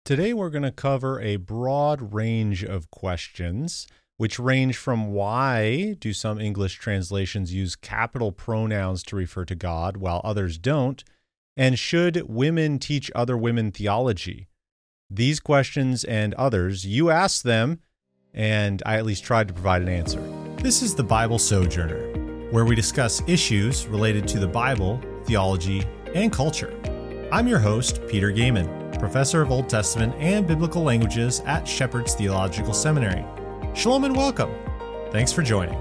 Today, we're going to cover a broad range of questions, which range from why do some English translations use capital pronouns to refer to God while others don't, and should women teach other women theology? These questions and others, you asked them, and I at least tried to provide an answer. This is the Bible Sojourner, where we discuss issues related to the Bible, theology, and culture. I'm your host, Peter Gaiman, professor of Old Testament and Biblical Languages at Shepherd's Theological Seminary. Shalom and welcome. Thanks for joining.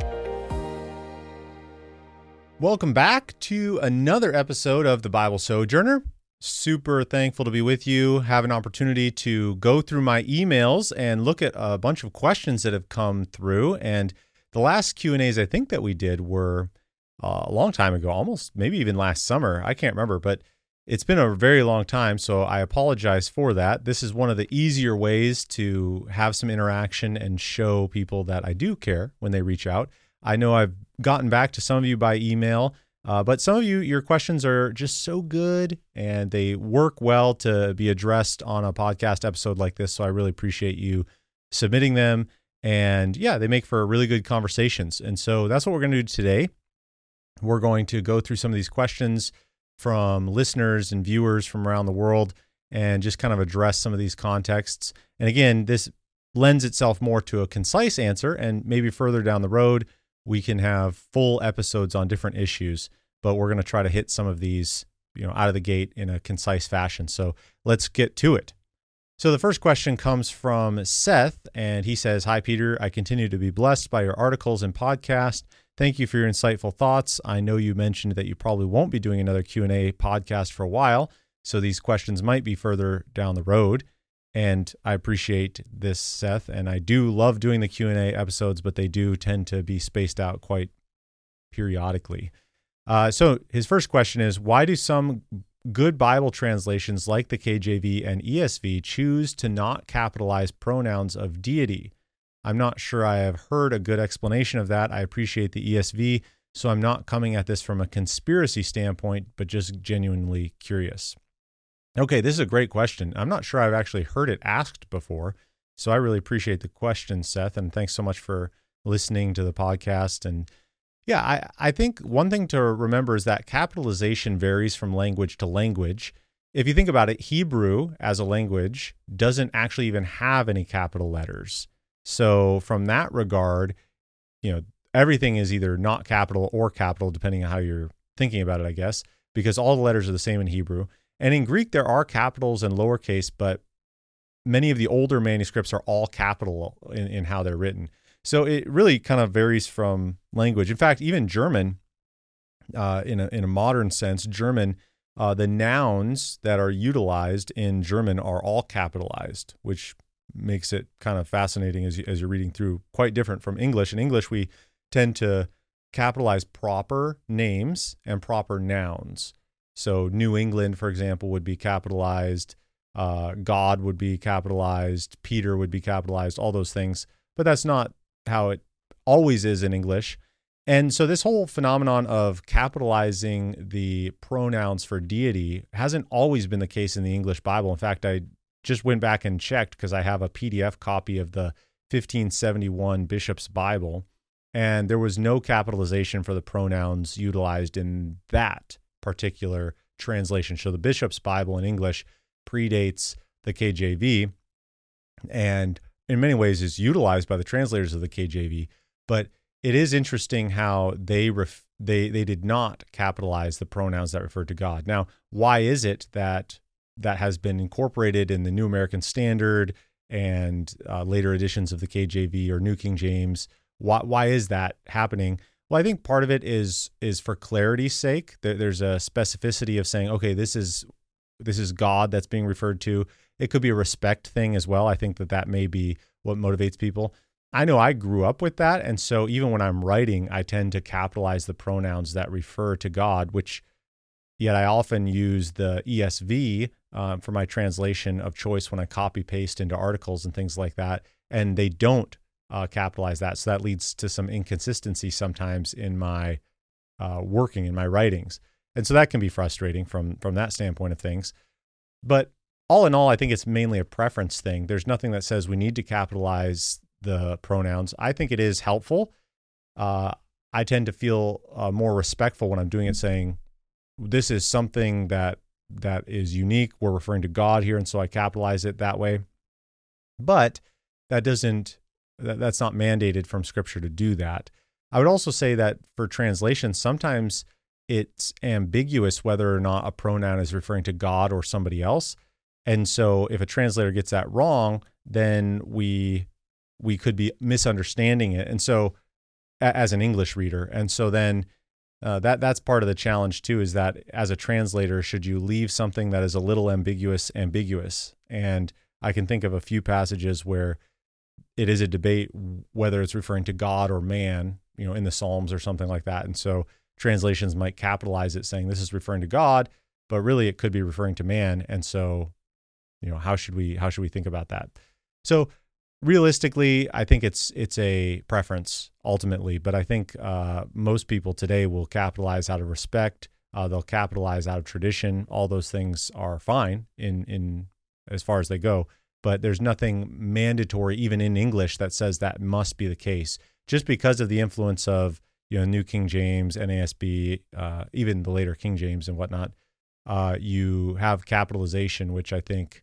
Welcome back to another episode of the Bible Sojourner. Super thankful to be with you, have an opportunity to go through my emails and look at a bunch of questions that have come through. And the last Q&As I think that we did were a long time ago, almost maybe even last summer. I can't remember, but it's been a very long time, so I apologize for that. This is one of the easier ways to have some interaction and show people that I do care when they reach out. I know I've gotten back to some of you by email, but some of you, your questions are just so good and they work well to be addressed on a podcast episode like this, so I really appreciate you submitting them. And yeah, they make for really good conversations. And so that's what we're going to do today. We're going to go through some of these questions from listeners and viewers from around the world and just kind of address some of these contexts. And again, this lends itself more to a concise answer, and maybe further down the road, we can have full episodes on different issues, but we're going to try to hit some of these, out of the gate in a concise fashion. So let's get to it. So the first question comes from Seth, and he says, "Hi, Peter. I continue to be blessed by your articles and podcast. Thank you for your insightful thoughts. I know you mentioned that you probably won't be doing another Q&A podcast for a while, so these questions might be further down the road. And I appreciate this, Seth, and I do love doing the Q&A episodes, but they do tend to be spaced out quite periodically. So his first question is, why do some good Bible translations like the KJV and ESV choose to not capitalize pronouns of deity? I'm not sure I have heard a good explanation of that. I appreciate the ESV, so I'm not coming at this from a conspiracy standpoint, but just genuinely curious." Okay, this is a great question. I'm not sure I've actually heard it asked before, so I really appreciate the question, Seth, and thanks so much for listening to the podcast. And yeah, I think one thing to remember is that capitalization varies from language to language. If you think about it, Hebrew as a language doesn't actually even have any capital letters. So from that regard, everything is either not capital or capital, depending on how you're thinking about it, I guess, because all the letters are the same in Hebrew. And in Greek, there are capitals and lowercase, but many of the older manuscripts are all capital in how they're written. So it really kind of varies from language. In fact, even German, in a modern sense, German, the nouns that are utilized in German are all capitalized, which makes it kind of fascinating as you're reading through, quite different from English. In English, we tend to capitalize proper names and proper nouns. So New England, for example, would be capitalized. God would be capitalized. Peter would be capitalized, all those things. But that's not how it always is in English. And so this whole phenomenon of capitalizing the pronouns for deity hasn't always been the case in the English Bible. In fact, I just went back and checked because I have a PDF copy of the 1571 Bishop's Bible, and there was no capitalization for the pronouns utilized in that particular translation. So the Bishop's Bible in English predates the KJV, and in many ways is utilized by the translators of the KJV. But it is interesting how they did not capitalize the pronouns that refer to God. Now, why is it that has been incorporated in the New American Standard and later editions of the KJV or New King James? Why is that happening? Well, I think part of it is for clarity's sake. There's a specificity of saying, okay, this is God that's being referred to. It could be a respect thing as well. I think that may be what motivates people. I know I grew up with that, and so even when I'm writing, I tend to capitalize the pronouns that refer to God, yet I often use the ESV for my translation of choice when I copy paste into articles and things like that, and they don't capitalize that. So that leads to some inconsistency sometimes in my working, in my writings. And so that can be frustrating from that standpoint of things. But all in all, I think it's mainly a preference thing. There's nothing that says we need to capitalize the pronouns. I think it is helpful. I tend to feel more respectful when I'm doing it, saying this is something that is unique. We're referring to God here, and so I capitalize it that way. But that's not mandated from Scripture to do that. I would also say that for translation, sometimes it's ambiguous whether or not a pronoun is referring to God or somebody else. And so if a translator gets that wrong, then we could be misunderstanding it. And so as an English reader. And so then that's part of the challenge too, is that as a translator, should you leave something that is a little ambiguous? And I can think of a few passages where it is a debate whether it's referring to God or man, in the Psalms or something like that. And so translations might capitalize it saying this is referring to God, but really it could be referring to man. And so, how should we think about that? So realistically, I think it's a preference ultimately, but I think most people today will capitalize out of respect. They'll capitalize out of tradition. All those things are fine in as far as they go, but there's nothing mandatory even in English that says that must be the case. Just because of the influence of New King James, NASB, even the later King James and whatnot, you have capitalization, which I think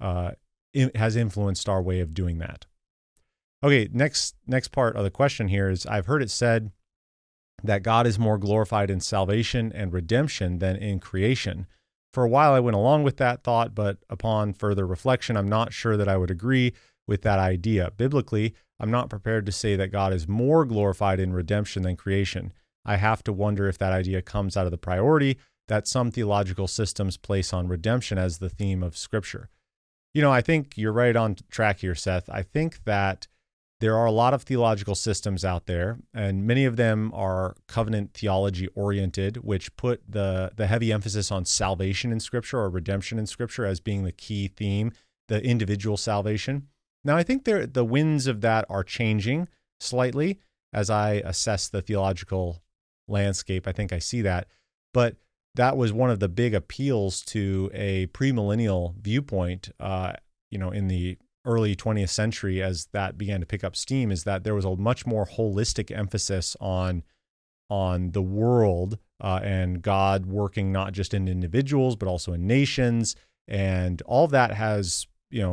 has influenced our way of doing that. Okay, next part of the question here is, I've heard it said that God is more glorified in salvation and redemption than in creation. For a while, I went along with that thought, but upon further reflection, I'm not sure that I would agree with that idea. Biblically, I'm not prepared to say that God is more glorified in redemption than creation. I have to wonder if that idea comes out of the priority that some theological systems place on redemption as the theme of Scripture. I think you're right on track here, Seth. I think that there are a lot of theological systems out there, and many of them are covenant theology oriented, which put the heavy emphasis on salvation in Scripture or redemption in Scripture as being the key theme, the individual salvation. Now, I think the winds of that are changing slightly as I assess the theological landscape. I think I see that. But that was one of the big appeals to a premillennial viewpoint, in the early 20th century as that began to pick up steam, is that there was a much more holistic emphasis on the world and God working not just in individuals, but also in nations. And all of that has,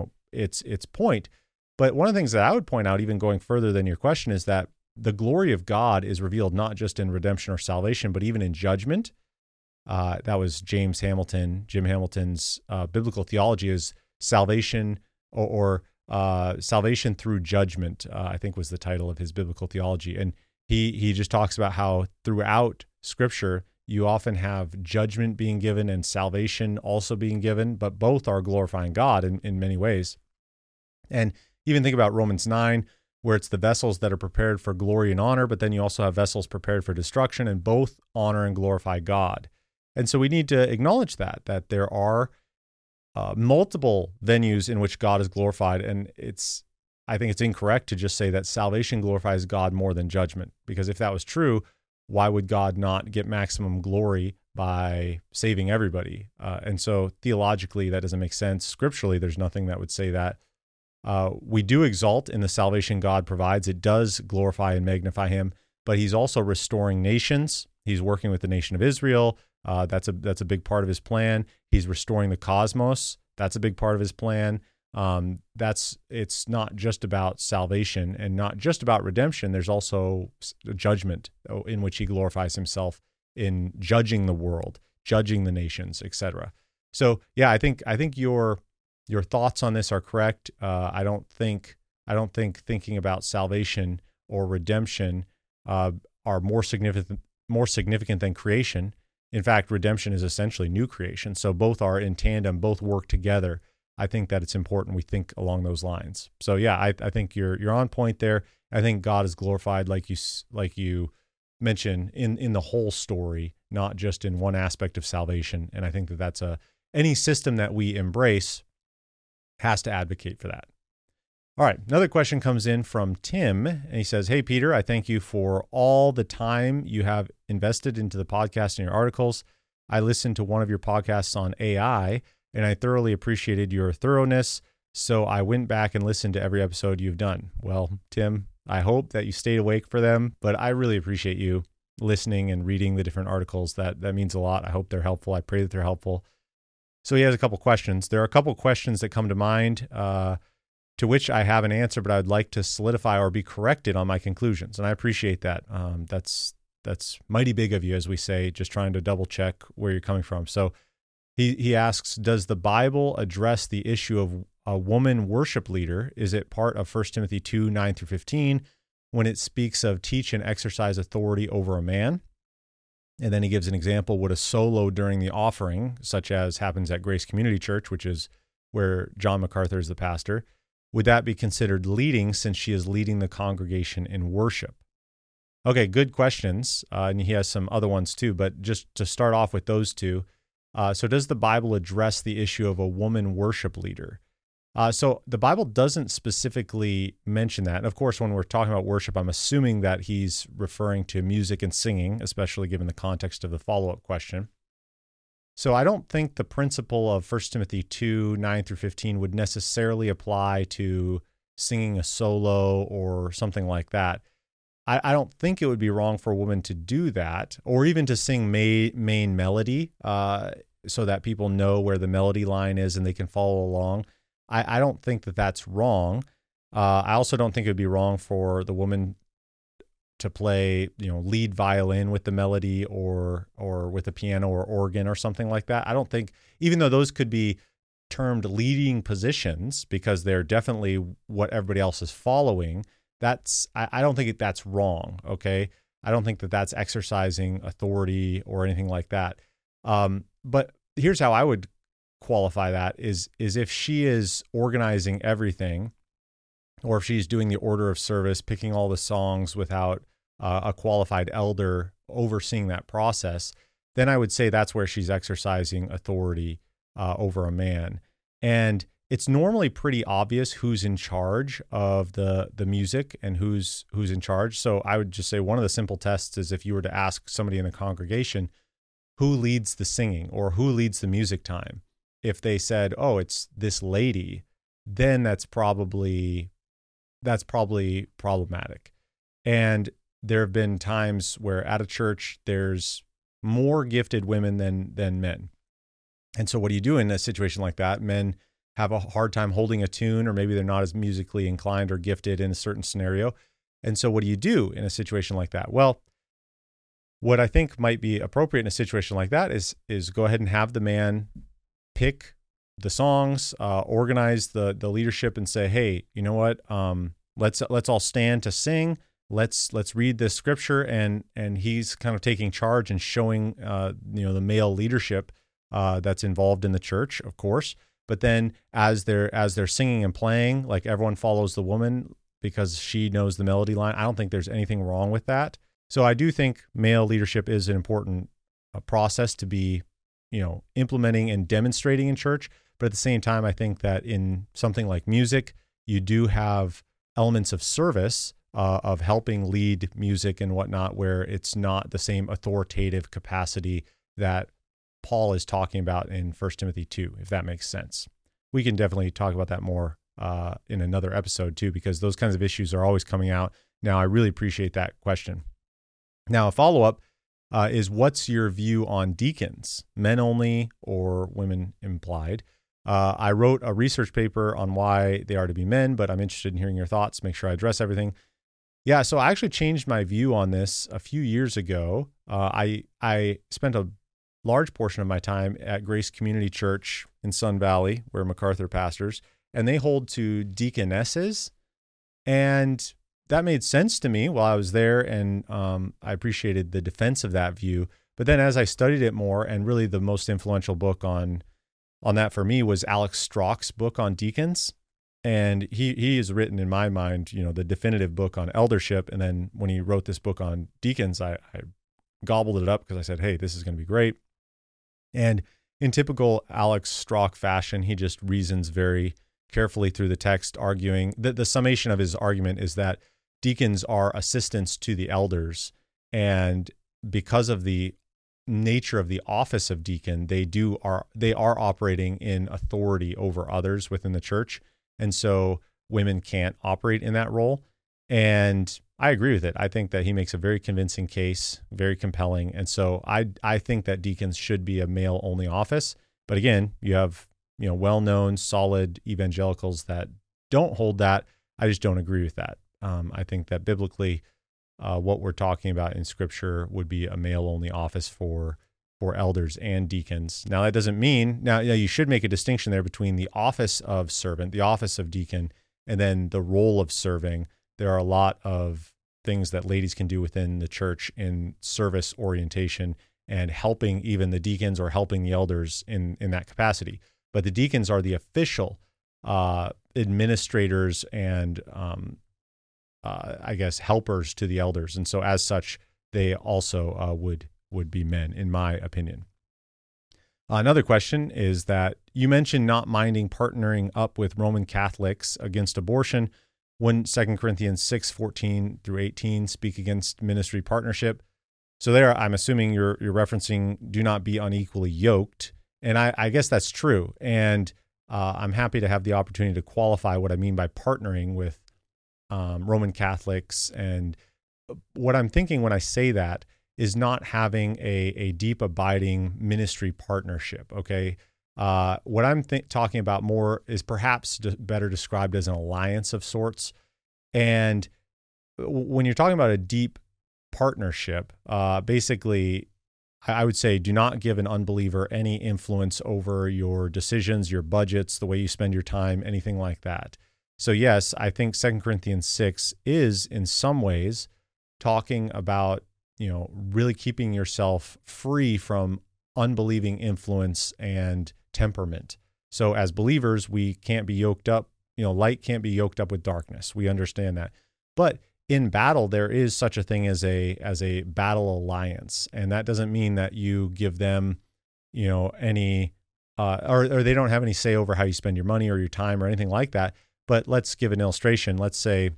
its point. But one of the things that I would point out, even going further than your question, is that the glory of God is revealed not just in redemption or salvation, but even in judgment. That was Jim Hamilton's biblical theology is salvation or salvation through judgment, I think was the title of his biblical theology. And he just talks about how throughout Scripture, you often have judgment being given and salvation also being given, but both are glorifying God in many ways. And even think about Romans 9, where it's the vessels that are prepared for glory and honor, but then you also have vessels prepared for destruction, and both honor and glorify God. And so we need to acknowledge that there are multiple venues in which God is glorified, and I think it's incorrect to just say that salvation glorifies God more than judgment, because if that was true, why would God not get maximum glory by saving everybody? And so theologically, that doesn't make sense. Scripturally, there's nothing that would say that. We do exalt in the salvation God provides. It does glorify and magnify him, but he's also restoring nations. He's working with the nation of Israel. That's a big part of his plan. He's restoring the cosmos. That's a big part of his plan. It's not just about salvation and not just about redemption. There's also judgment in which he glorifies himself in judging the world, judging the nations, etc. So yeah, I think your thoughts on this are correct. I don't think thinking about salvation or redemption are more significant than creation. In fact, redemption is essentially new creation. So both are in tandem, both work together. I think that it's important we think along those lines. So yeah, I think you're on point there. I think God is glorified, like you mentioned, in the whole story, not just in one aspect of salvation. And I think that's any system that we embrace has to advocate for that. All right, another question comes in from Tim, and he says, "Hey, Peter, I thank you for all the time you have invested into the podcast and your articles. I listened to one of your podcasts on AI and I thoroughly appreciated your thoroughness. So I went back and listened to every episode you've done. Well, Tim, I hope that you stayed awake for them, but I really appreciate you listening and reading the different articles. That means a lot. I hope they're helpful. I pray that they're helpful. So he has a couple questions. There are a couple questions that come to mind to which I have an answer, but I'd like to solidify or be corrected on my conclusions. And I appreciate that. That's mighty big of you, as we say, just trying to double check where you're coming from. So he asks, does the Bible address the issue of a woman worship leader? Is it part of 1 Timothy 2, 9 through 15, when it speaks of teach and exercise authority over a man? And then he gives an example. Would a solo during the offering, such as happens at Grace Community Church, which is where John MacArthur is the pastor, would that be considered leading since she is leading the congregation in worship? Okay, good questions. And he has some other ones too, but just to start off with those two. So does the Bible address the issue of a woman worship leader? So the Bible doesn't specifically mention that. And of course, when we're talking about worship, I'm assuming that he's referring to music and singing, especially given the context of the follow-up question. So I don't think the principle of 1 Timothy 2, 9 through 15 would necessarily apply to singing a solo or something like that. I don't think it would be wrong for a woman to do that, or even to sing main melody so that people know where the melody line is and they can follow along. I don't think that that's wrong. I also don't think it would be wrong for the woman to play, lead violin with the melody or with a piano or organ or something like that. I don't think, even though those could be termed leading positions because they're definitely what everybody else is following, I don't think that's wrong, okay? I don't think that that's exercising authority or anything like that. But here's how I would qualify that is if she is organizing everything, or if she's doing the order of service, picking all the songs without a qualified elder overseeing that process, then I would say that's where she's exercising authority over a man. And it's normally pretty obvious who's in charge of the music and who's in charge. So I would just say one of the simple tests is if you were to ask somebody in the congregation who leads the singing or who leads the music time, if they said, oh, it's this lady, then that's probably problematic. And there have been times where at a church there's more gifted women than men. And so what do you do in a situation like that? Men have a hard time holding a tune, or maybe they're not as musically inclined or gifted in a certain scenario. And so what do you do in a situation like that? Well, what I think might be appropriate in a situation like that is go ahead and have the man pick the songs, organize the leadership, and say, hey, you know what? Let's all stand to sing. Let's read this scripture, and he's kind of taking charge and showing the male leadership that's involved in the church, of course. But then as they're singing and playing, like everyone follows the woman because she knows the melody line. I don't think there's anything wrong with that. So I do think male leadership is an important process to be, implementing and demonstrating in church. But at the same time, I think that in something like music, you do have elements of service, of helping lead music and whatnot, where it's not the same authoritative capacity that Paul is talking about in 1 Timothy 2, if that makes sense. We can definitely talk about that more in another episode too, because those kinds of issues are always coming out. Now, I really appreciate that question. Now, a follow-up is, what's your view on deacons, men only or women implied? I wrote a research paper on why they are to be men, but I'm interested in hearing your thoughts. Make sure I address everything. Yeah, so I actually changed my view on this a few years ago. I spent a large portion of my time at Grace Community Church in Sun Valley, where MacArthur pastors, and they hold to deaconesses. And that made sense to me while I was there, and I appreciated the defense of that view. But then as I studied it more, and really the most influential book on that for me was Alex Strock's book on deacons. And he has written, in my mind, the definitive book on eldership. And then when he wrote this book on deacons, I gobbled it up because I said, hey, this is going to be great. And in typical Alex Strock fashion, he just reasons very carefully through the text, arguing that the summation of his argument is that deacons are assistants to the elders. And because of the nature of the office of deacon, they are operating in authority over others within the church, and so women can't operate in that role. And I agree with it. I think that he makes a very convincing case, very compelling, and so I think that deacons should be a male only office. But again, you have well-known, solid evangelicals that don't hold that. I just don't agree with that. I think that biblically, what we're talking about in Scripture would be a male-only office for elders and deacons. Now, that doesn't mean you should make a distinction there between the office of servant, the office of deacon, and then the role of serving. There are a lot of things that ladies can do within the church in service orientation and helping even the deacons or helping the elders in that capacity. But the deacons are the official administrators and I guess helpers to the elders, and so as such, they also would be men, in my opinion. Another question is that you mentioned not minding partnering up with Roman Catholics against abortion. Wouldn't 2 Corinthians 6:14 through 18 speak against ministry partnership? So there, I'm assuming you're referencing do not be unequally yoked, and I guess that's true. And I'm happy to have the opportunity to qualify what I mean by partnering with Roman Catholics. And what I'm thinking when I say that is not having a deep, abiding ministry partnership, okay? What I'm talking about more is perhaps better described as an alliance of sorts. And when you're talking about a deep partnership, basically, I would say do not give an unbeliever any influence over your decisions, your budgets, the way you spend your time, anything like that. So yes, I think 2 Corinthians 6 is in some ways talking about, really keeping yourself free from unbelieving influence and temperament. So as believers, we can't be yoked up, light can't be yoked up with darkness. We understand that. But in battle, there is such a thing as a battle alliance. And that doesn't mean that you give them, any, or they don't have any say over how you spend your money or your time or anything like that. But let's give an illustration. Let's say,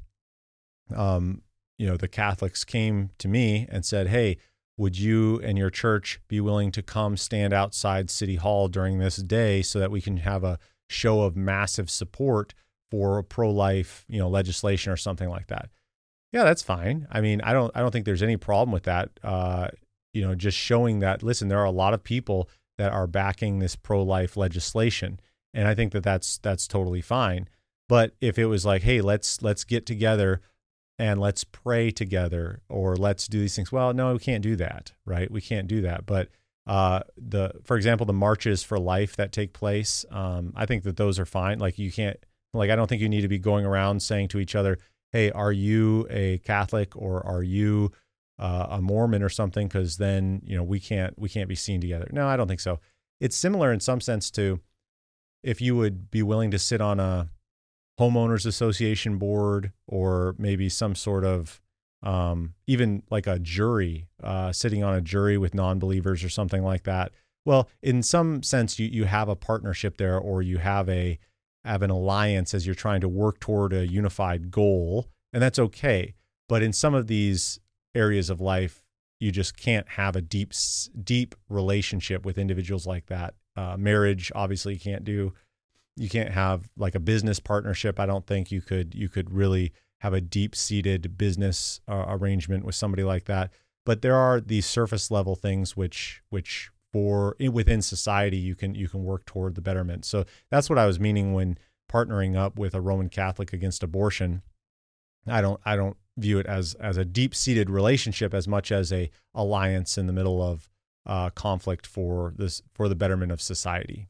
the Catholics came to me and said, hey, would you and your church be willing to come stand outside City Hall during this day so that we can have a show of massive support for pro-life, legislation or something like that? Yeah, that's fine. I mean, I don't think there's any problem with that. Just showing that, listen, there are a lot of people that are backing this pro-life legislation, and I think that's totally fine. But if it was like, hey, let's get together and let's pray together, or let's do these things. Well, no, we can't do that, right? We can't do that. But for example, the marches for life that take place, I think that those are fine. Like I don't think you need to be going around saying to each other, hey, are you a Catholic or are you a Mormon or something? Because then we can't be seen together. No, I don't think so. It's similar in some sense to if you would be willing to sit on a homeowners association board, or maybe some sort of even like a jury, sitting on a jury with non-believers or something like that. Well, in some sense, you have a partnership there, or you have an alliance as you're trying to work toward a unified goal, and that's okay. But in some of these areas of life, you just can't have a deep relationship with individuals like that. Marriage, obviously, you can't do. You can't have like a business partnership. I don't think you could really have a deep-seated business arrangement with somebody like that. But there are these surface level things which within society you can work toward the betterment. So that's what I was meaning when partnering up with a Roman Catholic against abortion. I don't view it as a deep-seated relationship as much as a alliance in the middle of conflict for the betterment of society.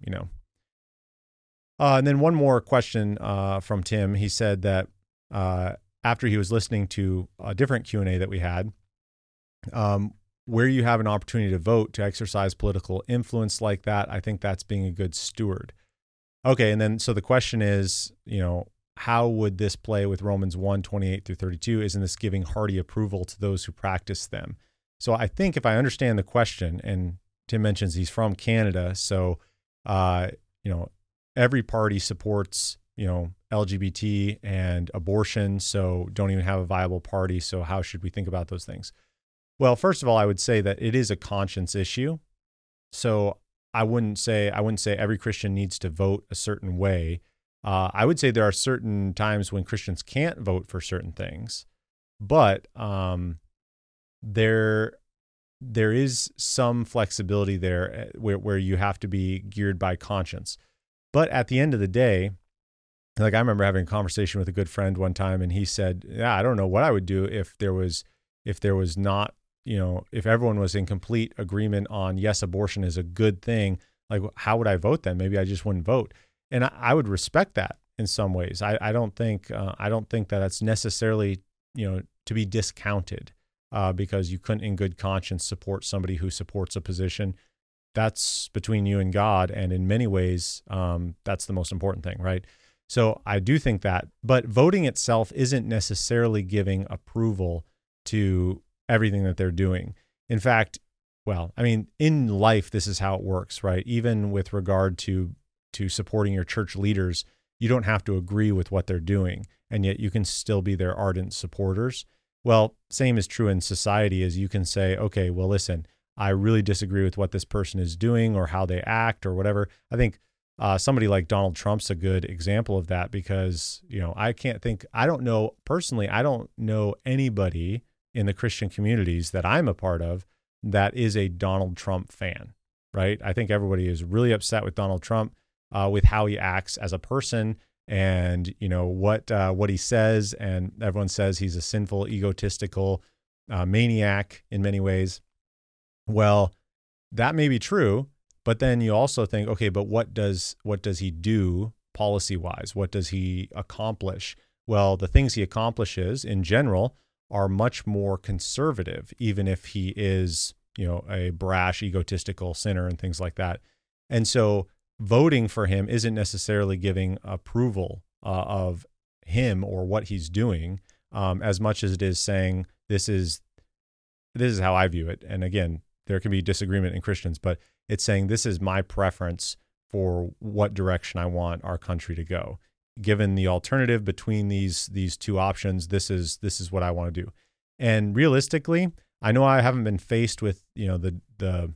And then one more question from Tim. He said that after he was listening to a different Q&A that we had, where you have an opportunity to vote, to exercise political influence like that, I think that's being a good steward. Okay, and then so the question is, how would this play with Romans 1:28 through 32? Isn't this giving hearty approval to those who practice them? So I think if I understand the question, and Tim mentions he's from Canada, so every party supports, LGBT and abortion, so don't even have a viable party. So how should we think about those things? Well, first of all, I would say that it is a conscience issue. So I wouldn't say every Christian needs to vote a certain way. I would say there are certain times when Christians can't vote for certain things, but there is some flexibility there where you have to be geared by conscience. But at the end of the day, like I remember having a conversation with a good friend one time, and he said, "Yeah, I don't know what I would do if there was not, if everyone was in complete agreement on yes, abortion is a good thing. Like, how would I vote then? Maybe I just wouldn't vote." And I would respect that in some ways. I don't think that that's necessarily to be discounted because you couldn't in good conscience support somebody who supports a position. That's between you and God, and in many ways, that's the most important thing, right? So I do think that, but voting itself isn't necessarily giving approval to everything that they're doing. In fact, well, I mean, in life, this is how it works, right? Even with regard to supporting your church leaders, you don't have to agree with what they're doing, and yet you can still be their ardent supporters. Well, same is true in society, as you can say, okay, well, listen, I really disagree with what this person is doing or how they act or whatever. I think somebody like Donald Trump's a good example of that because, I don't know anybody in the Christian communities that I'm a part of that is a Donald Trump fan, right? I think everybody is really upset with Donald Trump, with how he acts as a person and, what he says. And everyone says he's a sinful, egotistical maniac in many ways. Well, that may be true, but then you also think, okay, but what does he do policy-wise? What does he accomplish? Well, the things he accomplishes in general are much more conservative, even if he is, a brash, egotistical sinner and things like that. And so voting for him isn't necessarily giving approval of him or what he's doing, as much as it is saying this is how I view it. And again, there can be disagreement in Christians, but it's saying this is my preference for what direction I want our country to go. Given the alternative between these two options, this is what I want to do. And realistically, I know I haven't been faced with the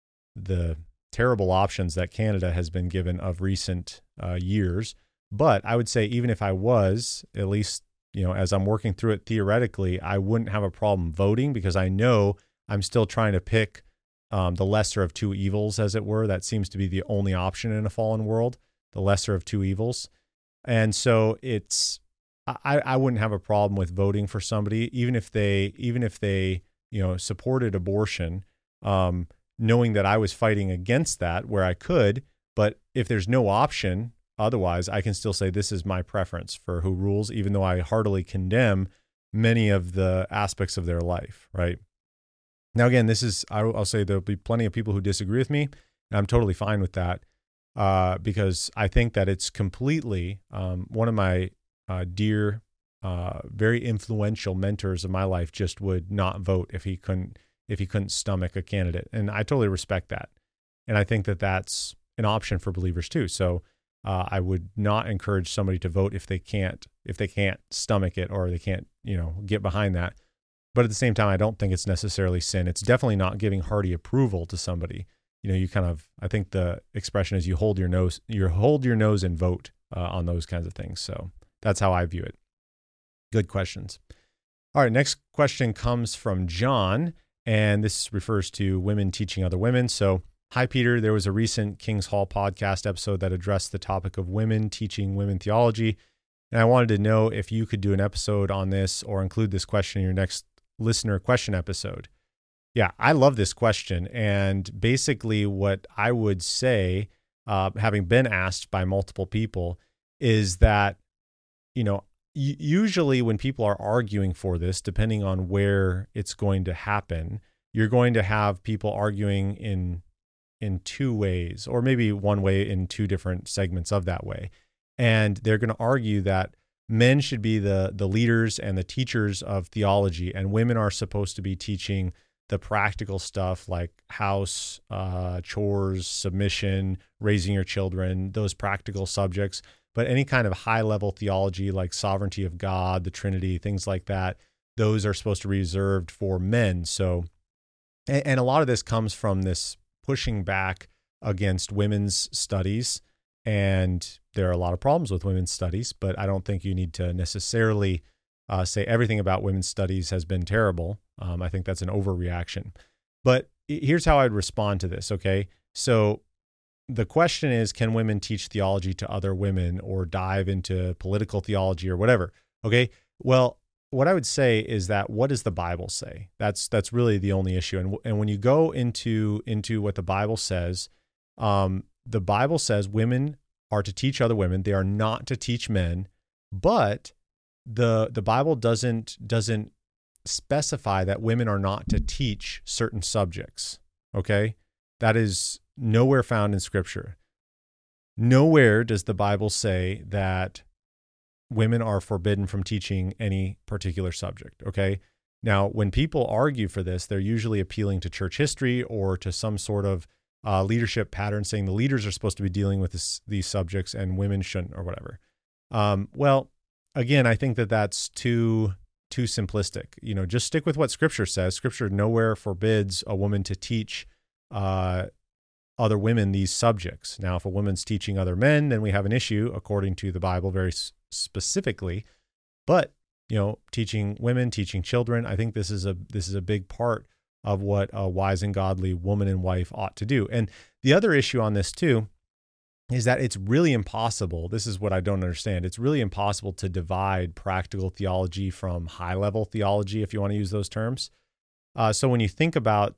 terrible options that Canada has been given of recent years, but I would say even if I was, at least as I'm working through it theoretically, I wouldn't have a problem voting because I know I'm still trying to pick the lesser of two evils, as it were. That seems to be the only option in a fallen world, the lesser of two evils. And so I wouldn't have a problem with voting for somebody, even if they supported abortion, knowing that I was fighting against that where I could. But if there's no option otherwise, I can still say this is my preference for who rules, even though I heartily condemn many of the aspects of their life, right? Now, again, I'll say there'll be plenty of people who disagree with me, and I'm totally fine with that because I think that it's completely one of my dear, very influential mentors of my life just would not vote if he couldn't stomach a candidate, and I totally respect that, and I think that that's an option for believers too. So I would not encourage somebody to vote if they can't stomach it or they can't get behind that. But at the same time, I don't think it's necessarily sin. It's definitely not giving hearty approval to somebody. I think the expression is you hold your nose and vote on those kinds of things. So that's how I view it. Good questions. All right, next question comes from John, and this refers to women teaching other women. So, hi, Peter. There was a recent King's Hall podcast episode that addressed the topic of women teaching women theology, and I wanted to know if you could do an episode on this or include this question in your next listener question episode. Yeah, I love this question. And basically what I would say, having been asked by multiple people, is that, usually when people are arguing for this, depending on where it's going to happen, you're going to have people arguing in two ways, or maybe one way in two different segments of that way. And they're going to argue that men should be the leaders and the teachers of theology, and women are supposed to be teaching the practical stuff like house, chores, submission, raising your children, those practical subjects. But any kind of high-level theology like sovereignty of God, the Trinity, things like that, those are supposed to be reserved for men. So, and a lot of this comes from this pushing back against women's studies. And there are a lot of problems with women's studies, but I don't think you need to necessarily say everything about women's studies has been terrible. I think that's an overreaction. But here's how I'd respond to this, okay? So the question is, can women teach theology to other women or dive into political theology or whatever? Okay, well, what I would say is that what does the Bible say? That's really the only issue. And when you go into what the Bible says women are to teach other women. They are not to teach men. But the Bible doesn't specify that women are not to teach certain subjects. Okay, that is nowhere found in Scripture. Nowhere does the Bible say that women are forbidden from teaching any particular subject, okay? Now, when people argue for this, they're usually appealing to church history or to some sort of leadership pattern saying the leaders are supposed to be dealing with these subjects and women shouldn't or whatever. Well, again, I think that's too simplistic. Just stick with what Scripture says. Scripture nowhere forbids a woman to teach other women these subjects. Now, if a woman's teaching other men, then we have an issue according to the Bible very specifically. But teaching women, teaching children, I think this is a big part of what a wise and godly woman and wife ought to do. And the other issue on this too is that it's really impossible. This is what I don't understand. It's really impossible to divide practical theology from high-level theology, if you want to use those terms. So when you think about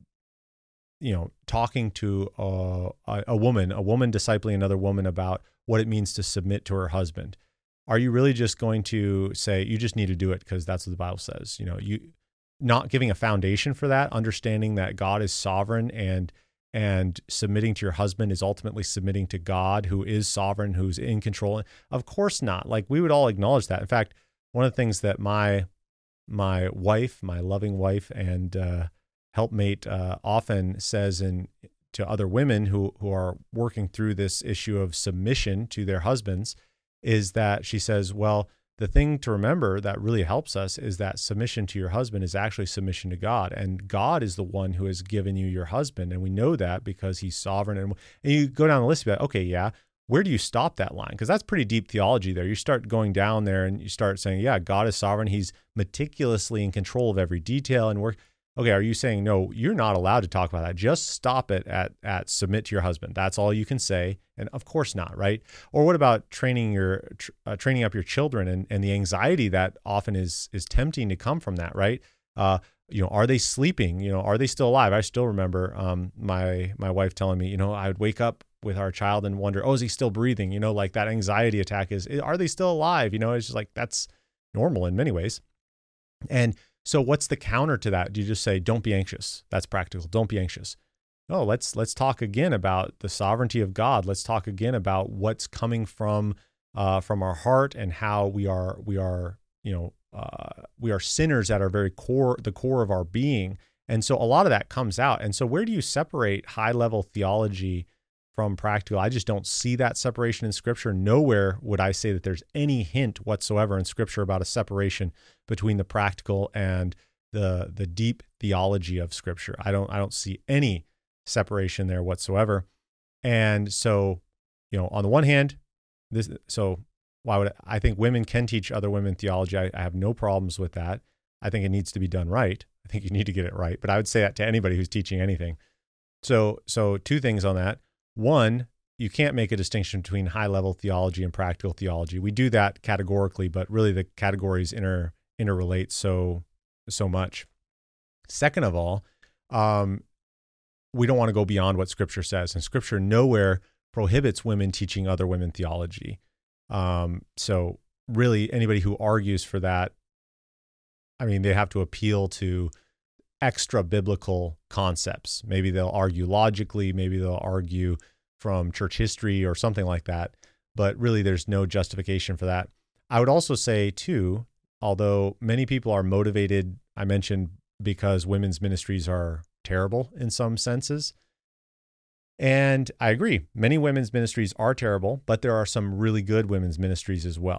talking to a woman discipling another woman about what it means to submit to her husband, are you really just going to say, you just need to do it because that's what the Bible says? You not giving a foundation for that, understanding that God is sovereign and submitting to your husband is ultimately submitting to God, who is sovereign, who's in control. Of course not. Like, we would all acknowledge that. In fact, one of the things that my wife, my loving wife and helpmate often says to other women who are working through this issue of submission to their husbands is that she says, well, the thing to remember that really helps us is that submission to your husband is actually submission to God. And God is the one who has given you your husband. And we know that because he's sovereign. And you go down the list, you're like, okay, yeah, where do you stop that line? Because that's pretty deep theology there. You start going down there and you start saying, yeah, God is sovereign. He's meticulously in control of every detail and work. Okay, are you saying, no, you're not allowed to talk about that. Just stop it at submit to your husband. That's all you can say. And of course not, right? Or what about training up your children and the anxiety that often is tempting to come from that, right? Are they sleeping? Are they still alive? I still remember my wife telling me, I would wake up with our child and wonder, oh, is he still breathing? Like that anxiety attack are they still alive? It's just like, that's normal in many ways. And so what's the counter to that? Do you just say, don't be anxious? That's practical. Don't be anxious. No, let's talk again about the sovereignty of God. Let's talk again about what's coming from our heart and how we are sinners at our very core, the core of our being. And so a lot of that comes out. And so where do you separate high-level theology from practical? I just don't see that separation in Scripture. Nowhere would I say that there's any hint whatsoever in Scripture about a separation between the practical and the deep theology of Scripture. I don't see any separation there whatsoever. And so, on the one hand, why would I think women can teach other women theology? I have no problems with that. I think it needs to be done right. I think you need to get it right. But I would say that to anybody who's teaching anything. So two things on that. One, you can't make a distinction between high-level theology and practical theology. We do that categorically, but really the categories interrelate so much. Second of all, we don't want to go beyond what Scripture says, and Scripture nowhere prohibits women teaching other women theology. So really, anybody who argues for that, they have to appeal to extra biblical concepts. Maybe they'll argue logically, maybe they'll argue from church history or something like that, but really there's no justification for that. I would also say too, although many people are motivated, I mentioned, because women's ministries are terrible in some senses. And I agree, many women's ministries are terrible, but there are some really good women's ministries as well.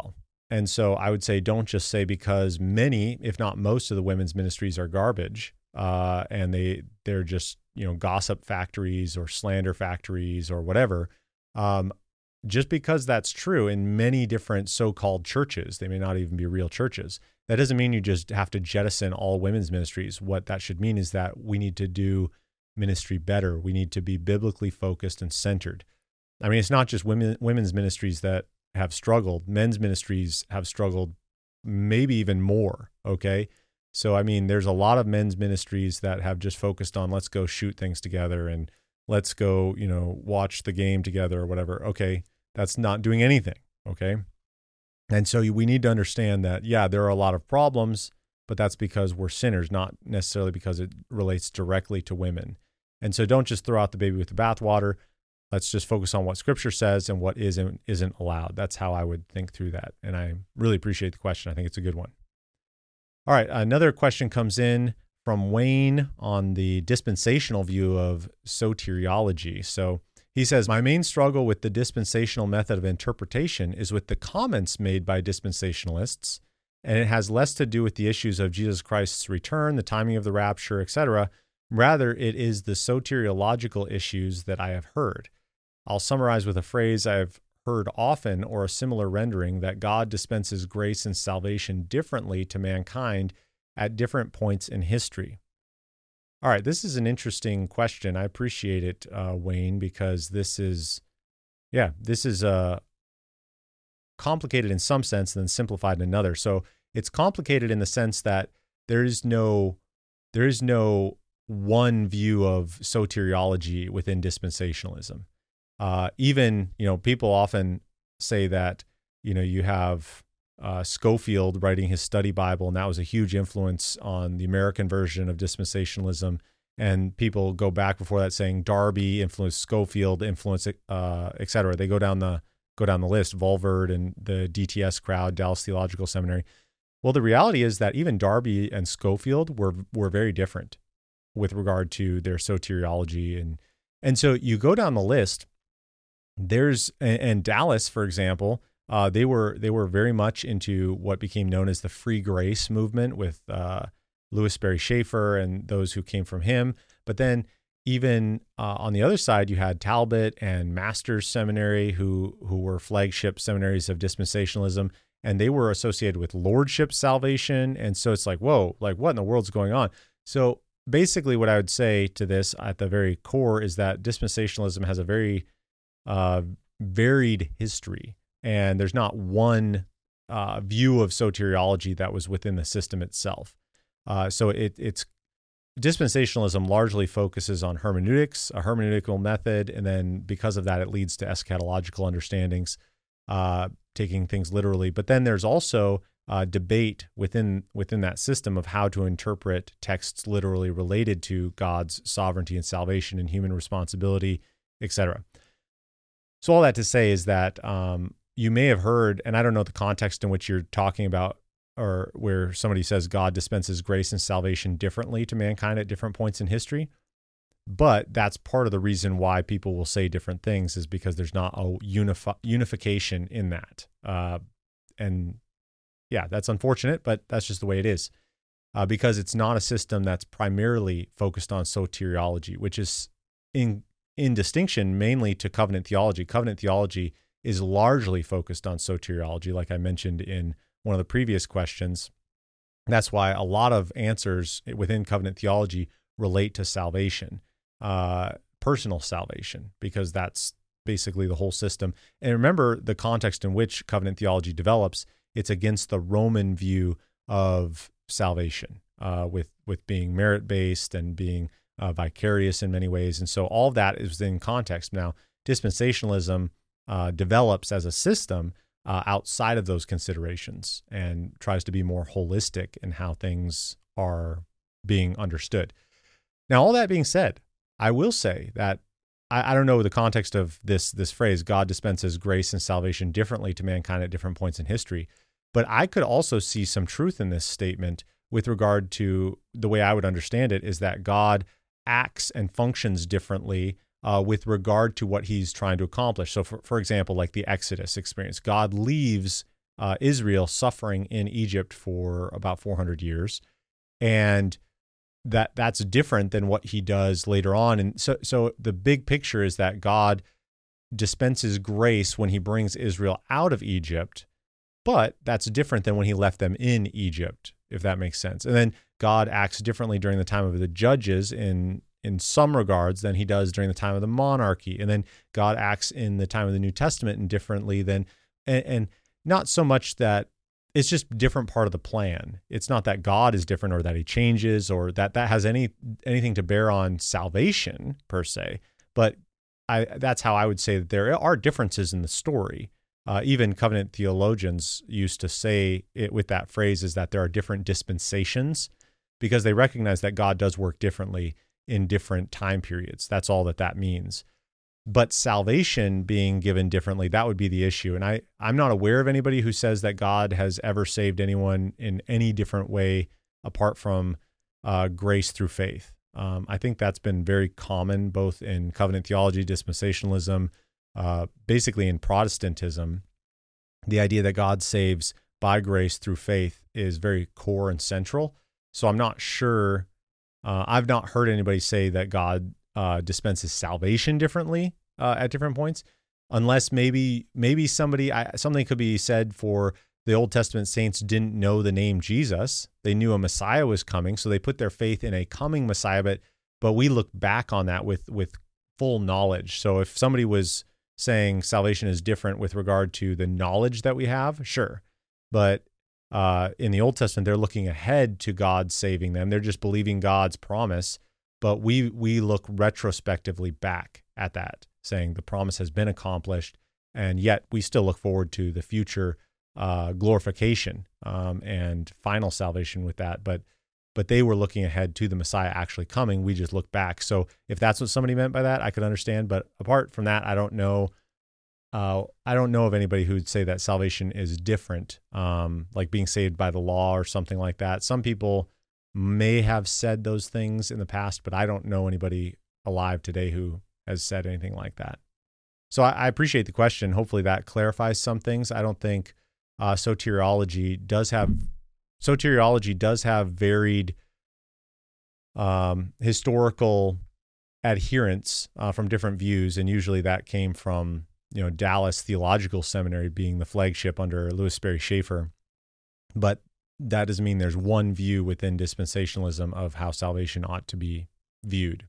And so I would say, don't just say because many, if not most of the women's ministries are garbage, and they're just, gossip factories or slander factories or whatever. Just because that's true in many different so-called churches, they may not even be real churches. That doesn't mean you just have to jettison all women's ministries. What that should mean is that we need to do ministry better. We need to be biblically focused and centered. I mean, it's not just women's ministries that have struggled. Men's ministries have struggled maybe even more, okay? So, I mean, there's a lot of men's ministries that have just focused on let's go shoot things together and let's go, watch the game together or whatever. Okay, that's not doing anything, okay? And so we need to understand that, yeah, there are a lot of problems, but that's because we're sinners, not necessarily because it relates directly to women. And so don't just throw out the baby with the bathwater. Let's just focus on what Scripture says and what isn't allowed. That's how I would think through that. And I really appreciate the question. I think it's a good one. All right, another question comes in from Wayne on the dispensational view of soteriology. So he says, my main struggle with the dispensational method of interpretation is with the comments made by dispensationalists, and it has less to do with the issues of Jesus Christ's return, the timing of the rapture, etc. Rather, it is the soteriological issues that I have heard. I'll summarize with a phrase I've heard often, or a similar rendering, that God dispenses grace and salvation differently to mankind at different points in history. All right, this is an interesting question. I appreciate it, Wayne, because this is complicated in some sense and then simplified in another. So it's complicated in the sense that there is no one view of soteriology within dispensationalism. Even, people often say that, you have Scofield writing his study Bible, and that was a huge influence on the American version of dispensationalism. And people go back before that saying Darby influenced Scofield, et cetera. They go down the list, Volverd and the DTS crowd, Dallas Theological Seminary. Well, the reality is that even Darby and Scofield were very different with regard to their soteriology. And so you go down the list, and Dallas, for example, they were very much into what became known as the free grace movement with Louis Sperry Schaefer and those who came from him. But then even on the other side, you had Talbot and Masters Seminary, who were flagship seminaries of dispensationalism, and they were associated with lordship salvation. And so it's like, whoa, like what in the world's going on? So basically what I would say to this at the very core is that dispensationalism has a very varied history, and there's not one view of soteriology that was within the system itself. So it's dispensationalism largely focuses on hermeneutics, a hermeneutical method, and then because of that, it leads to eschatological understandings, taking things literally. But then there's also debate within that system of how to interpret texts literally related to God's sovereignty and salvation and human responsibility, etc. So all that to say is that you may have heard, and I don't know the context in which you're talking about, or where somebody says God dispenses grace and salvation differently to mankind at different points in history, but that's part of the reason why people will say different things is because there's not a unification in that. And yeah, that's unfortunate, but that's just the way it is, because it's not a system that's primarily focused on soteriology, which is in distinction mainly to covenant theology. Covenant theology is largely focused on soteriology, like I mentioned in one of the previous questions. That's why a lot of answers within covenant theology relate to salvation, personal salvation, because that's basically the whole system. And remember the context in which covenant theology develops. It's against the Roman view of salvation, with being merit-based and being vicarious in many ways. And so all of that is in context. Now, dispensationalism develops as a system outside of those considerations and tries to be more holistic in how things are being understood. Now, all that being said, I will say that I don't know the context of this phrase, God dispenses grace and salvation differently to mankind at different points in history, but I could also see some truth in this statement with regard to the way I would understand it is that God acts and functions differently with regard to what he's trying to accomplish. So for example, like the Exodus experience, God leaves Israel suffering in Egypt for about 400 years. And that's different than what he does later on. And so the big picture is that God dispenses grace when he brings Israel out of Egypt, but that's different than when he left them in Egypt, if that makes sense. And then God acts differently during the time of the judges in some regards than he does during the time of the monarchy. And then God acts in the time of the New Testament and differently than, and not so much that it's just different part of the plan. It's not that God is different or that he changes or that has anything to bear on salvation per se. But that's how I would say that there are differences in the story. Even covenant theologians used to say it with that phrase, is that there are different dispensations, because they recognize that God does work differently in different time periods. That's all that means. But salvation being given differently, that would be the issue. And I'm not aware of anybody who says that God has ever saved anyone in any different way apart from grace through faith. I think that's been very common both in covenant theology, dispensationalism, basically in Protestantism. The idea that God saves by grace through faith is very core and central. So I'm not sure. I've not heard anybody say that God dispenses salvation differently at different points, unless maybe something could be said for the Old Testament saints didn't know the name Jesus. They knew a Messiah was coming, so they put their faith in a coming Messiah, but we look back on that with full knowledge. So if somebody was saying salvation is different with regard to the knowledge that we have, sure. But in the Old Testament, they're looking ahead to God saving them. They're just believing God's promise. But we look retrospectively back at that, saying the promise has been accomplished, and yet we still look forward to the future glorification and final salvation with that. But they were looking ahead to the Messiah actually coming. We just look back. So if that's what somebody meant by that, I could understand. But apart from that, I don't know. I don't know of anybody who would say that salvation is different, like being saved by the law or something like that. Some people may have said those things in the past, but I don't know anybody alive today who has said anything like that. So I appreciate the question. Hopefully that clarifies some things. I don't think soteriology does have varied historical adherence from different views, and usually that came from Dallas Theological Seminary being the flagship under Louis Sperry Schaeffer. But that doesn't mean there's one view within dispensationalism of how salvation ought to be viewed.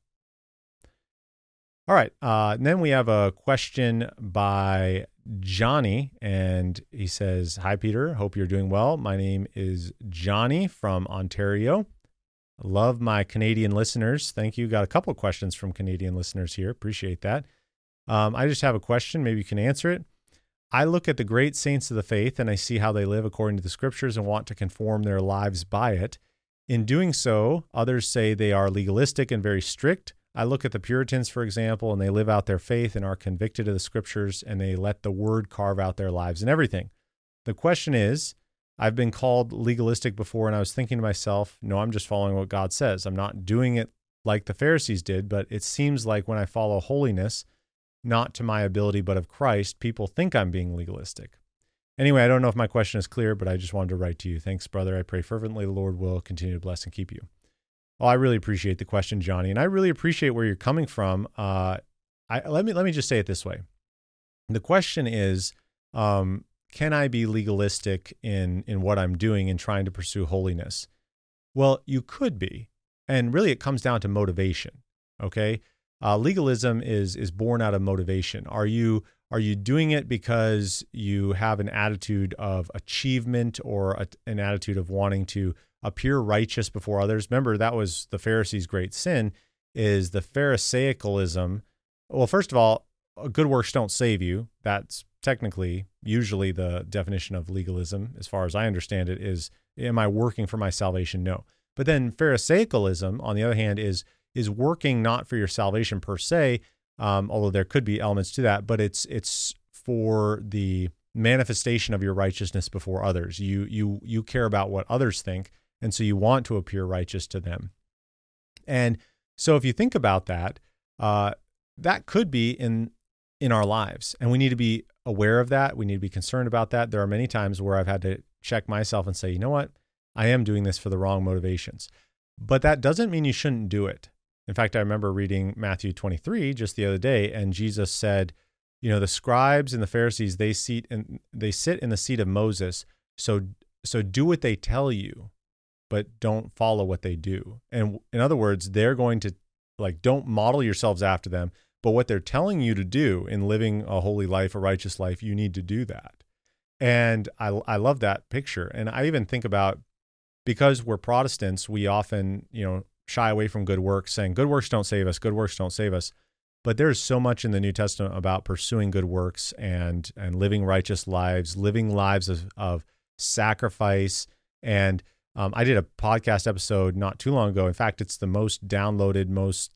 All right. And then we have a question by Johnny, and he says, "Hi, Peter. Hope you're doing well. My name is Johnny from Ontario. I love my Canadian listeners. Thank you. Got a couple of questions from Canadian listeners here. Appreciate that. I just have a question. Maybe you can answer it. I look at the great saints of the faith and I see how they live according to the scriptures and want to conform their lives by it. In doing so, others say they are legalistic and very strict. I look at the Puritans, for example, and they live out their faith and are convicted of the scriptures, and they let the word carve out their lives and everything. The question is, I've been called legalistic before, and I was thinking to myself, no, I'm just following what God says. I'm not doing it like the Pharisees did, but it seems like when I follow holiness, not to my ability, but of Christ, people think I'm being legalistic. Anyway, I don't know if my question is clear, but I just wanted to write to you. Thanks, brother. I pray fervently the Lord will continue to bless and keep you." Well, I really appreciate the question, Johnny, and I really appreciate where you're coming from. Let me just say it this way. The question is, can I be legalistic in what I'm doing and trying to pursue holiness? Well, you could be, and really it comes down to motivation, okay? Legalism is born out of motivation. Are you doing it because you have an attitude of achievement or an attitude of wanting to appear righteous before others? Remember, that was the Pharisees' great sin, is the Pharisaicalism. Well, first of all, good works don't save you. That's technically usually the definition of legalism, as far as I understand it, is, am I working for my salvation? No. But then Pharisaicalism, on the other hand, is working not for your salvation per se, although there could be elements to that, but it's for the manifestation of your righteousness before others. You care about what others think, and so you want to appear righteous to them. And so if you think about that, that could be in our lives, and we need to be aware of that. We need to be concerned about that. There are many times where I've had to check myself and say, you know what? I am doing this for the wrong motivations. But that doesn't mean you shouldn't do it. In fact, I remember reading Matthew 23 just the other day, and Jesus said, the scribes and the Pharisees, they sit in the seat of Moses. So do what they tell you, but don't follow what they do. And in other words, they're going to don't model yourselves after them, but what they're telling you to do in living a holy life, a righteous life, you need to do that. And I love that picture. And I even think about, because we're Protestants, we often, shy away from good works, saying good works don't save us, good works don't save us. But there's so much in the New Testament about pursuing good works and living righteous lives, living lives of sacrifice. And I did a podcast episode not too long ago. In fact, it's the most downloaded, most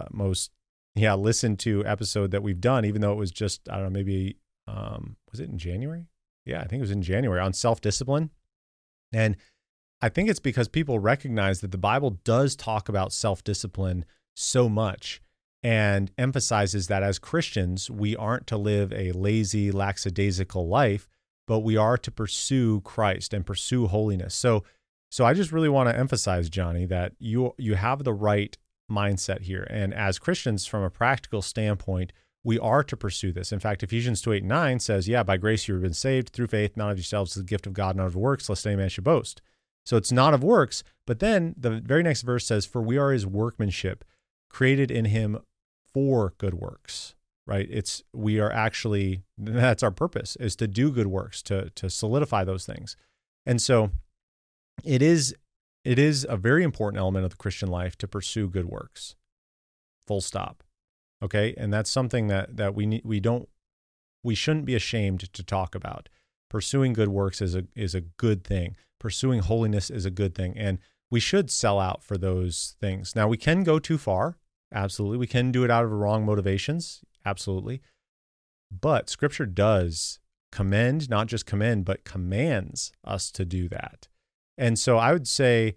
listened to episode that we've done, even though it was just, I don't know, maybe, was it in January? Yeah, I think it was in January, on self-discipline. And I think it's because people recognize that the Bible does talk about self-discipline so much and emphasizes that as Christians, we aren't to live a lazy, lackadaisical life, but we are to pursue Christ and pursue holiness. So I just really want to emphasize, Johnny, that you have the right mindset here. And as Christians, from a practical standpoint, we are to pursue this. In fact, Ephesians 2:8-9 says, by grace you have been saved through faith, not of yourselves, as a gift of God, not of works, lest any man should boast. So it's not of works, but then the very next verse says, for we are his workmanship, created in him for good works, right? We are actually, that's our purpose, is to do good works, to solidify those things. And so it is a very important element of the Christian life to pursue good works, full stop. Okay. And that's something that we shouldn't be ashamed to talk about. Pursuing good works is a good thing. Pursuing holiness is a good thing. And we should sell out for those things. Now, we can go too far. Absolutely. We can do it out of wrong motivations. Absolutely. But Scripture does commend, not just commend, but commands us to do that. And so I would say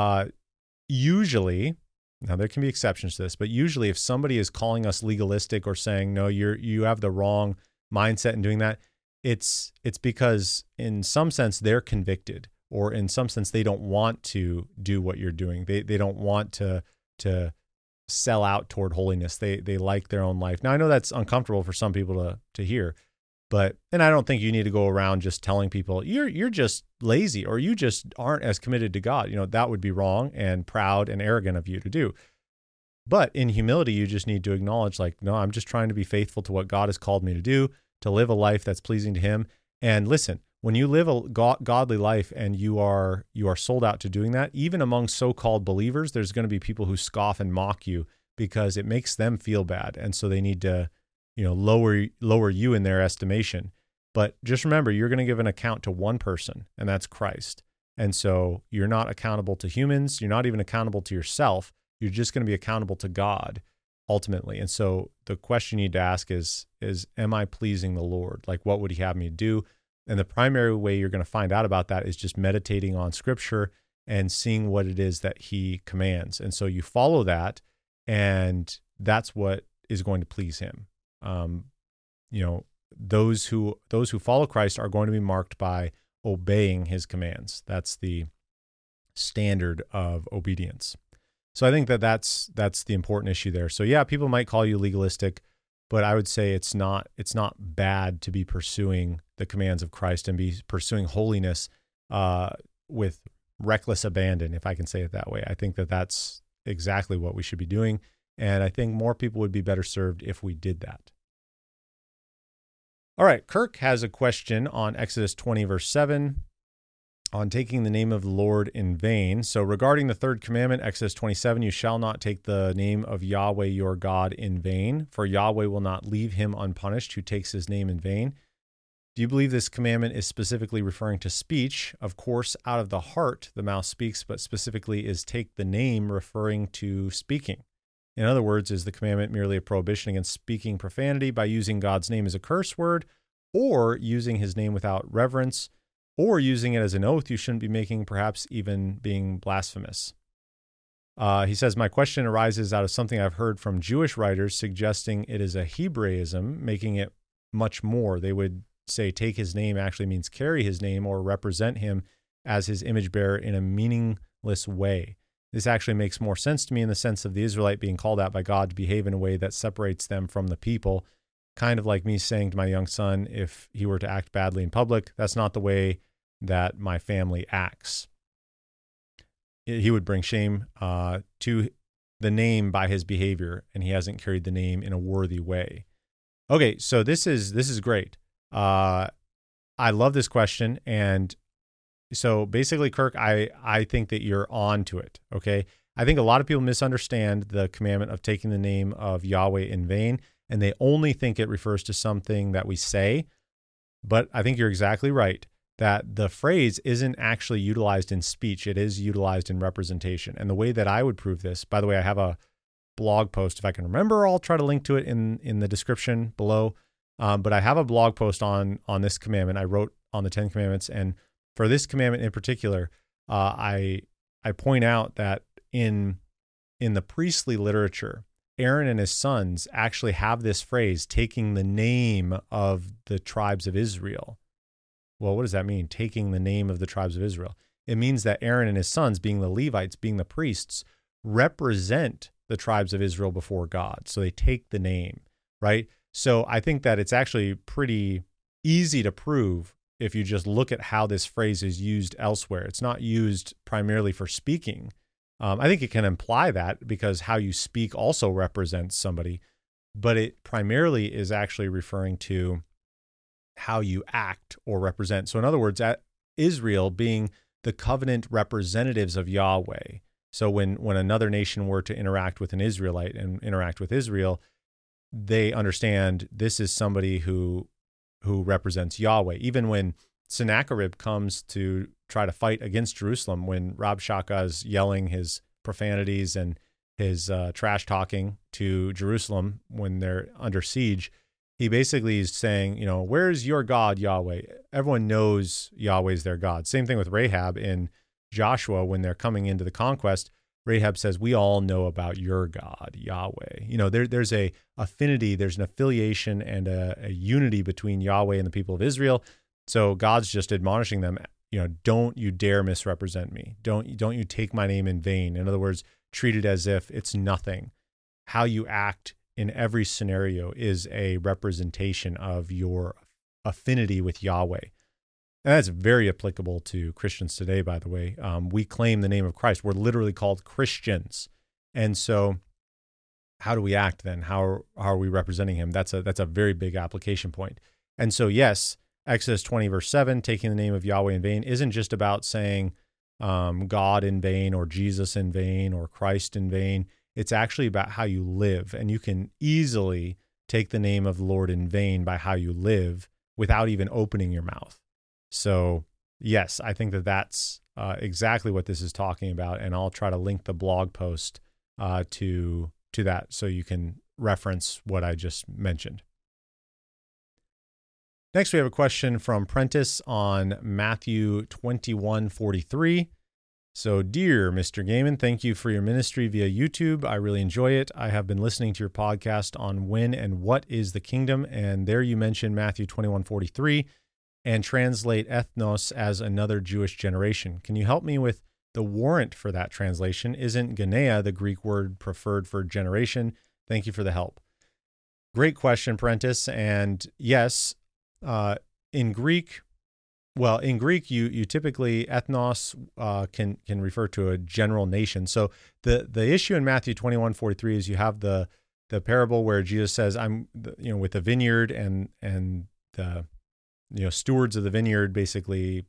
usually, now there can be exceptions to this, but usually if somebody is calling us legalistic or saying, no, you have the wrong mindset in doing that, it's because in some sense they're convicted, or in some sense they don't want to do what you're doing. They don't want to sell out toward holiness. They like their own life. Now I know that's uncomfortable for some people to hear, and I don't think you need to go around just telling people you're just lazy, or you just aren't as committed to God. That would be wrong and proud and arrogant of you to do. But in humility, you just need to acknowledge, no, I'm just trying to be faithful to what God has called me to do, to live a life that's pleasing to him. And listen, when you live a godly life and you are sold out to doing that, even among so-called believers, there's going to be people who scoff and mock you because it makes them feel bad. And so they need to, lower you in their estimation. But just remember, you're going to give an account to one person, and that's Christ. And so you're not accountable to humans. You're not even accountable to yourself. You're just going to be accountable to God ultimately. And so the question you need to ask is, am I pleasing the Lord? What would he have me do? And the primary way you're going to find out about that is just meditating on Scripture and seeing what it is that he commands. And so you follow that, and that's what is going to please him. Those who follow Christ are going to be marked by obeying his commands. That's the standard of obedience. So I think that's the important issue there. So yeah, people might call you legalistic, but I would say it's not bad to be pursuing the commands of Christ and be pursuing holiness with reckless abandon, if I can say it that way. I think that's exactly what we should be doing, and I think more people would be better served if we did that. All right, Kirk has a question on Exodus 20, verse 7, on taking the name of the Lord in vain. So regarding the third commandment, Exodus 27, you shall not take the name of Yahweh your God in vain, for Yahweh will not leave him unpunished who takes his name in vain. Do you believe this commandment is specifically referring to speech? Of course, out of the heart the mouth speaks, but specifically is take the name referring to speaking. In other words, is the commandment merely a prohibition against speaking profanity by using God's name as a curse word, or using his name without reverence, or using it as an oath you shouldn't be making, perhaps even being blasphemous? He says, my question arises out of something I've heard from Jewish writers suggesting it is a Hebraism, making it much more. They would say take his name actually means carry his name or represent him as his image bearer in a meaningless way. This actually makes more sense to me in the sense of the Israelite being called out by God to behave in a way that separates them from the people. Kind of like me saying to my young son, if he were to act badly in public, that's not the way that my family acts. He would bring shame to the name by his behavior, and he hasn't carried the name in a worthy way. Okay, so this is great. I love this question, and so basically, Kirk, I think that you're on to it, okay? I think a lot of people misunderstand the commandment of taking the name of Yahweh in vain, and they only think it refers to something that we say. But I think you're exactly right that the phrase isn't actually utilized in speech. It is utilized in representation. And the way that I would prove this, by the way, I have a blog post. If I can remember, I'll try to link to it in the description below. But I have a blog post on this commandment. I wrote on the 10 Commandments, and for this commandment in particular, I point out that in the priestly literature, Aaron and his sons actually have this phrase, taking the name of the tribes of Israel. Well, what does that mean, taking the name of the tribes of Israel? It means that Aaron and his sons, being the Levites, being the priests, represent the tribes of Israel before God. So they take the name, right? So I think that it's actually pretty easy to prove if you just look at how this phrase is used elsewhere. It's not used primarily for speaking. I think it can imply that because how you speak also represents somebody, but it primarily is actually referring to how you act or represent. So in other words, Israel being the covenant representatives of Yahweh. So when another nation were to interact with an Israelite and interact with Israel, they understand this is somebody who represents Yahweh. Even when Sennacherib comes to try to fight against Jerusalem, when Rabshakeh is yelling his profanities and his trash talking to Jerusalem when they're under siege, he basically is saying, where's your God, Yahweh? Everyone knows Yahweh's their God. Same thing with Rahab in Joshua when they're coming into the conquest. Rahab says, we all know about your God, Yahweh. There's a affinity, there's an affiliation and a unity between Yahweh and the people of Israel. So God's just admonishing them, don't you dare misrepresent me. Don't you take my name in vain. In other words, treat it as if it's nothing. How you act in every scenario is a representation of your affinity with Yahweh. And that's very applicable to Christians today, by the way. We claim the name of Christ. We're literally called Christians. And so how do we act then? How are we representing him? That's a very big application point. And so, yes, Exodus 20, verse 7, taking the name of Yahweh in vain isn't just about saying God in vain or Jesus in vain or Christ in vain. It's actually about how you live. And you can easily take the name of the Lord in vain by how you live without even opening your mouth. So, yes, I think that's exactly what this is talking about, and I'll try to link the blog post to that so you can reference what I just mentioned. Next, we have a question from Prentice on Matthew 21:43. So, dear Mr. Gaiman, thank you for your ministry via YouTube. I really enjoy it. I have been listening to your podcast on when and what is the kingdom, and there you mentioned Matthew 21:43. And translate ethnos as another Jewish generation. Can you help me with the warrant for that translation? Isn't Genea the Greek word preferred for generation? Thank you for the help. Great question, Prentice. And yes, in Greek, you typically ethnos can refer to a general nation. So the issue in Matthew 21:43 is you have the parable where Jesus says, "I'm with the vineyard and the stewards of the vineyard." Basically,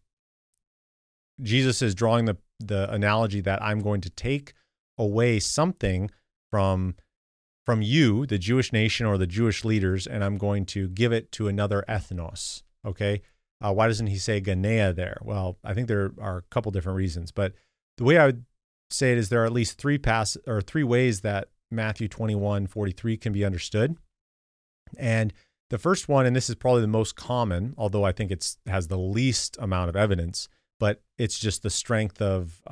Jesus is drawing the analogy that I'm going to take away something from you, the Jewish nation or the Jewish leaders, and I'm going to give it to another ethnos. Okay, why doesn't he say Genea there? Well, I think there are a couple different reasons, but the way I would say it is there are at least three ways that Matthew 21:43 can be understood, and the first one, and this is probably the most common, although I think it has the least amount of evidence, but it's just the strength of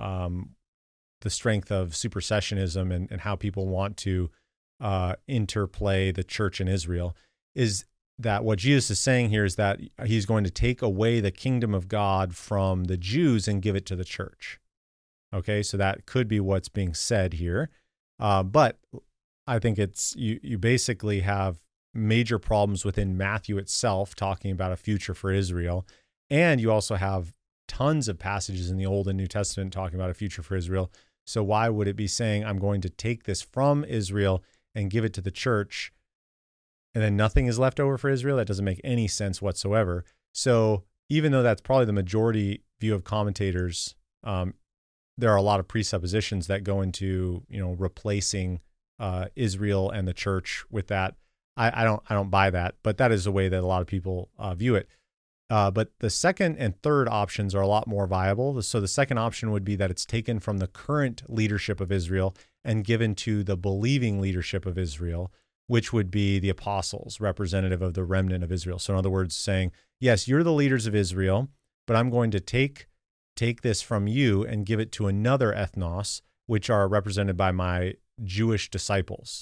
supersessionism and how people want to interplay the church in Israel, is that what Jesus is saying here is that he's going to take away the kingdom of God from the Jews and give it to the church. Okay, so that could be what's being said here. But I think it's you basically have major problems within Matthew itself talking about a future for Israel. And you also have tons of passages in the Old and New Testament talking about a future for Israel. So why would it be saying, I'm going to take this from Israel and give it to the church, and then nothing is left over for Israel? That doesn't make any sense whatsoever. So even though that's probably the majority view of commentators, there are a lot of presuppositions that go into, replacing Israel and the church with that. I don't buy that, but that is the way that a lot of people view it. But the second and third options are a lot more viable. So the second option would be that it's taken from the current leadership of Israel and given to the believing leadership of Israel, which would be the apostles, representative of the remnant of Israel. So in other words, saying, yes, you're the leaders of Israel, but I'm going to take this from you and give it to another ethnos, which are represented by my Jewish disciples.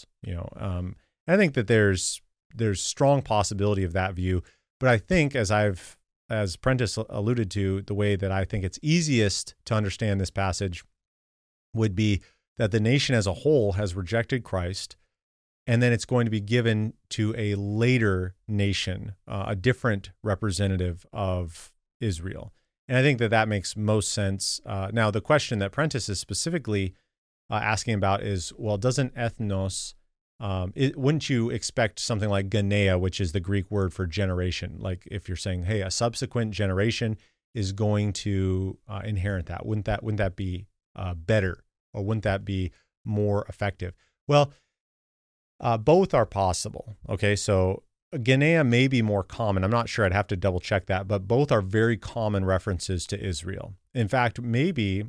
I think that there's strong possibility of that view. But I think, as Prentice alluded to, the way that I think it's easiest to understand this passage would be that the nation as a whole has rejected Christ, and then it's going to be given to a later nation, a different representative of Israel. And I think that makes most sense. Now, the question that Prentice is specifically asking about is, well, doesn't ethnos, wouldn't you expect something like Genea, which is the Greek word for generation? Like if you're saying, hey, a subsequent generation is going to inherit that. Wouldn't that be better, or wouldn't that be more effective? Well, both are possible. Okay, so Genea may be more common. I'm not sure. I'd have to double check that, but both are very common references to Israel. In fact, maybe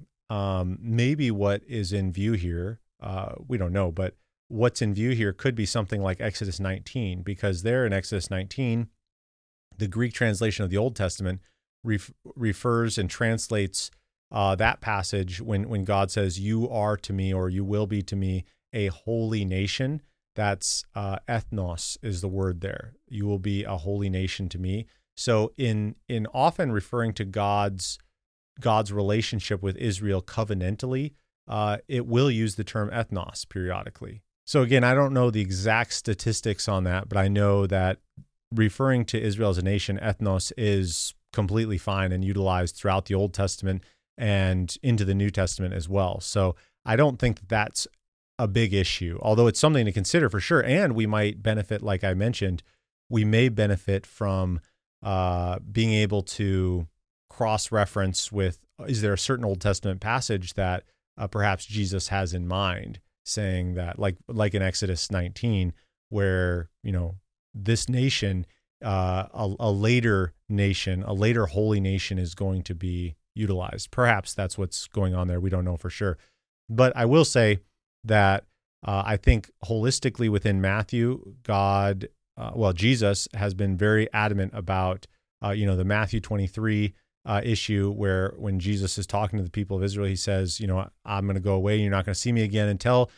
what is in view here, we don't know, but what's in view here could be something like Exodus 19, because there in Exodus 19, the Greek translation of the Old Testament refers and translates that passage when God says, you are to me, or you will be to me, a holy nation. That's ethnos is the word there. You will be a holy nation to me. So in often referring to God's relationship with Israel covenantally, it will use the term ethnos periodically. So again, I don't know the exact statistics on that, but I know that referring to Israel as a nation, ethnos, is completely fine and utilized throughout the Old Testament and into the New Testament as well. So I don't think that's a big issue, although it's something to consider for sure. And we might benefit, like I mentioned, we may benefit from being able to cross-reference with, is there a certain Old Testament passage that perhaps Jesus has in mind, saying that, like in Exodus 19, where, this nation, a later nation, a later holy nation is going to be utilized. Perhaps that's what's going on there. We don't know for sure. But I will say that I think holistically within Matthew, Jesus has been very adamant about, the Matthew 23 issue, where when Jesus is talking to the people of Israel, he says, I'm going to go away and you're not going to see me again until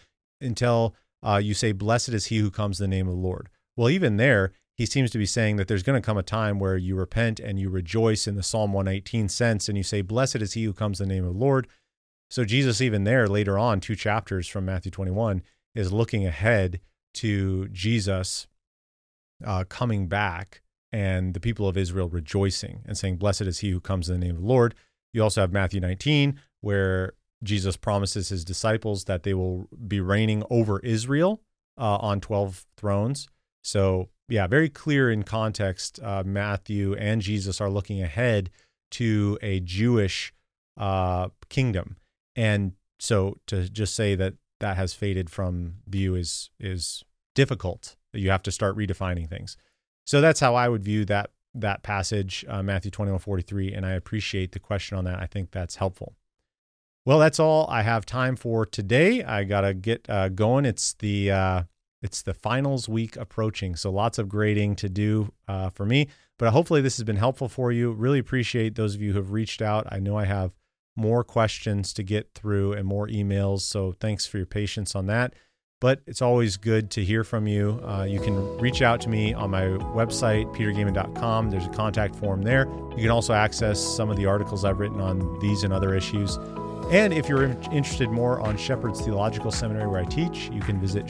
you say, blessed is he who comes in the name of the Lord. Well, even there, he seems to be saying that there's going to come a time where you repent and you rejoice in the Psalm 118 sense, and you say, blessed is he who comes in the name of the Lord. So Jesus, even there, later on, 2 chapters from Matthew 21, is looking ahead to Jesus coming back and the people of Israel rejoicing and saying, blessed is he who comes in the name of the Lord. You also have Matthew 19, where Jesus promises his disciples that they will be reigning over Israel on 12 thrones. So, yeah, very clear in context. Matthew and Jesus are looking ahead to a Jewish kingdom. And so to just say that has faded from view is difficult. You have to start redefining things. So that's how I would view that passage, Matthew 21:43, and I appreciate the question on that. I think that's helpful. Well, that's all I have time for today. I got to get going. It's the finals week approaching, so lots of grading to do for me. But hopefully this has been helpful for you. Really appreciate those of you who have reached out. I know I have more questions to get through and more emails, so thanks for your patience on that. but it's always good to hear from you. You can reach out to me on my website, petergaiman.com. There's a contact form there. You can also access some of the articles I've written on these and other issues. And if you're interested more on Shepherd's Theological Seminary, where I teach, you can visit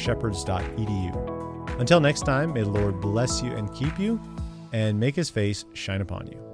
shepherds.edu. Until next time, may the Lord bless you and keep you, and make his face shine upon you.